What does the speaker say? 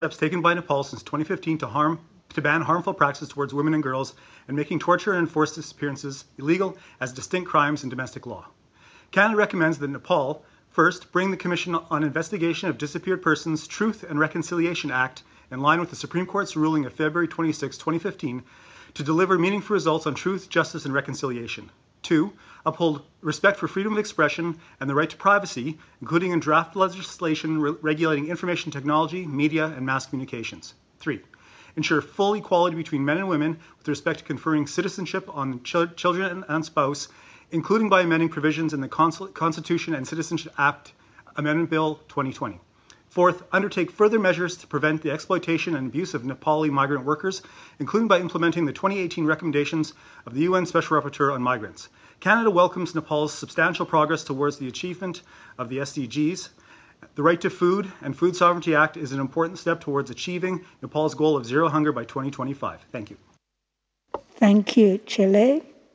steps taken by Nepal since 2015 to ban harmful practices towards women and girls and making torture and enforced disappearances illegal as distinct crimes in domestic law. Canada recommends that Nepal, first, bring the Commission on Investigation of Disappeared Persons Truth and Reconciliation Act in line with the Supreme Court's ruling of February 26, 2015, to deliver meaningful results on truth, justice, and reconciliation. 2. Uphold respect for freedom of expression and the right to privacy, including in draft legislation regulating information technology, media, and mass communications. 3. Ensure full equality between men and women with respect to conferring citizenship on children and spouse, including by amending provisions in the Constitution and Citizenship Act Amendment Bill 2020. Fourth, undertake further measures to prevent the exploitation and abuse of Nepali migrant workers, including by implementing the 2018 recommendations of the UN Special Rapporteur on Migrants. Canada welcomes Nepal's substantial progress towards the achievement of the SDGs. The Right to Food and Food Sovereignty Act is an important step towards achieving Nepal's goal of zero hunger by 2025. Thank you. Thank you, Chile.